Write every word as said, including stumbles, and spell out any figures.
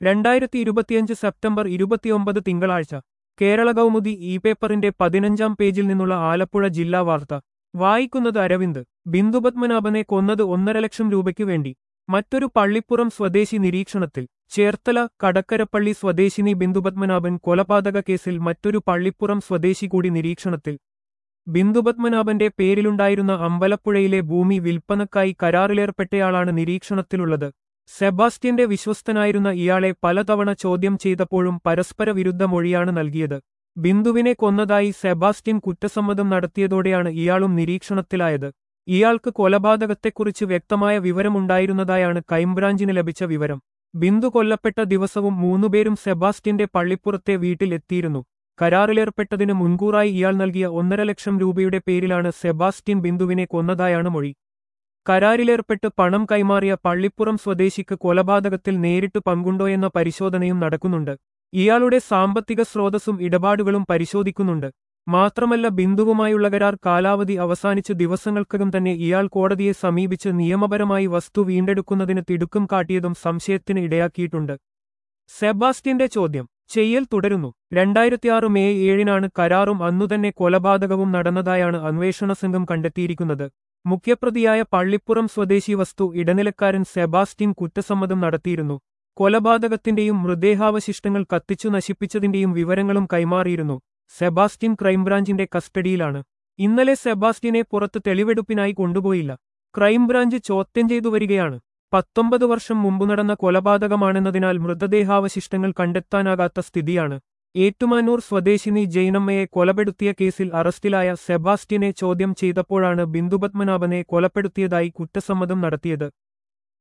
രണ്ടായിരത്തി ഇരുപത്തിയഞ്ച് സെപ്റ്റംബർ ഇരുപത്തിയൊമ്പത് തിങ്കളാഴ്ച കേരള കൗമുദി ഇ പേപ്പറിന്റെ പതിനഞ്ചാം പേജിൽ നിന്നുള്ള ആലപ്പുഴ ജില്ലാ വാർത്ത വായിക്കുന്നത് അരവിന്ദ്. ബിന്ദുപത്മനാഭനെ കൊന്നത് ഒന്നര ലക്ഷം രൂപയ്ക്കു വേണ്ടി. മറ്റൊരു പള്ളിപ്പുറം സ്വദേശി നിരീക്ഷണത്തിൽ. ചേർത്തല കടക്കരപ്പള്ളി സ്വദേശിനി ബിന്ദുപത്മനാഭൻ കൊലപാതക കേസിൽ മറ്റൊരു പള്ളിപ്പുറം സ്വദേശി കൂടി നിരീക്ഷണത്തിൽ. ബിന്ദുപത്മനാഭന്റെ പേരിലുണ്ടായിരുന്ന അമ്പലപ്പുഴയിലെ ഭൂമി വിൽപ്പനക്കായി കരാറിലേർപ്പെട്ടയാളാണ് നിരീക്ഷണത്തിലുള്ളത്. സെബാസ്റ്റ്യന്റെ വിശ്വസ്തനായിരുന്ന ഇയാളെ പലതവണ ചോദ്യം ചെയ്തപ്പോഴും പരസ്പര വിരുദ്ധ മൊഴിയാണ് നൽകിയത്. ബിന്ദുവിനെ കൊന്നതായി സെബാസ്റ്റ്യൻ കുറ്റസമ്മതം നടത്തിയതോടെയാണ് ഇയാളും നിരീക്ഷണത്തിലായത്. ഇയാൾക്ക് കൊലപാതകത്തെക്കുറിച്ച് വ്യക്തമായ വിവരമുണ്ടായിരുന്നതായാണ് ക്രൈംബ്രാഞ്ചിന് ലഭിച്ച വിവരം. ബിന്ദു കൊല്ലപ്പെട്ട ദിവസവും മൂന്നുപേരും സെബാസ്റ്റ്യന്റെ പള്ളിപ്പുറത്തെ വീട്ടിൽ എത്തിയിരുന്നു. കരാറിലേർപ്പെട്ടതിന് മുൻകൂറായി ഇയാൾ നൽകിയ ഒന്നര ലക്ഷം രൂപയുടെ പേരിലാണ് സെബാസ്റ്റ്യൻ ബിന്ദുവിനെ കൊന്നതായാണ് മൊഴി. കരാറിലേർപ്പെട്ട് പണം കൈമാറിയ പള്ളിപ്പുറം സ്വദേശിക്ക് കൊലപാതകത്തിൽ നേരിട്ട് പങ്കുണ്ടോയെന്ന പരിശോധനയും നടക്കുന്നുണ്ട്. ഇയാളുടെ സാമ്പത്തിക സ്രോതസ്സും ഇടപാടുകളും പരിശോധിക്കുന്നുണ്ട്. മാത്രമല്ല, ബിന്ദുവുമായുള്ള കരാർ കാലാവധി അവസാനിച്ച ദിവസങ്ങൾക്കകം തന്നെ ഇയാൾ കോടതിയെ സമീപിച്ച് നിയമപരമായി വസ്തു വീണ്ടെടുക്കുന്നതിന് തിടുക്കം കാട്ടിയതും സംശയത്തിന് ഇടയാക്കിയിട്ടുണ്ട്. സെബാസ്റ്റ്യന്റെ ചോദ്യം ചെയ്യൽ തുടരുന്നു. രണ്ടായിരത്തിയാറ് മെയ് ഏഴിനാണ് കരാറും അന്നുതന്നെ കൊലപാതകവും നടന്നതായാണ് അന്വേഷണ സംഘം കണ്ടെത്തിയിരിക്കുന്നത്. മുഖ്യപ്രതിയായ പള്ളിപ്പുറം സ്വദേശി വസ്തു ഇടനിലക്കാരൻ സെബാസ്റ്റ്യൻ കുറ്റസമ്മതം നടത്തിയിരുന്നു. കൊലപാതകത്തിന്റെയും മൃതദേഹാവശിഷ്ടങ്ങൾ കത്തിച്ചു നശിപ്പിച്ചതിന്റെയും വിവരങ്ങളും കൈമാറിയിരുന്നു. സെബാസ്റ്റ്യൻ ക്രൈംബ്രാഞ്ചിന്റെ കസ്റ്റഡിയിലാണ്. ഇന്നലെ സെബാസ്റ്റ്യനെ പുറത്ത് തെളിവെടുപ്പിനായി കൊണ്ടുപോയില്ല. ക്രൈംബ്രാഞ്ച് ചോദ്യം ചെയ്തു വരികയാണ്. പത്തൊമ്പത് വർഷം മുമ്പ് നടന്ന കൊലപാതകമാണെന്നതിനാൽ മൃതദേഹാവശിഷ്ടങ്ങൾ കണ്ടെത്താനാകാത്ത സ്ഥിതിയാണ്. ഏറ്റുമാനൂർ സ്വദേശിനി ജൈനമ്മയെ കൊലപ്പെടുത്തിയ കേസിൽ അറസ്റ്റിലായ സെബാസ്റ്റ്യനെ ചോദ്യം ചെയ്തപ്പോഴാണ് ബിന്ദുപത്മനാഭനെ കൊലപ്പെടുത്തിയതായി കുറ്റസമ്മതം നടത്തിയത്.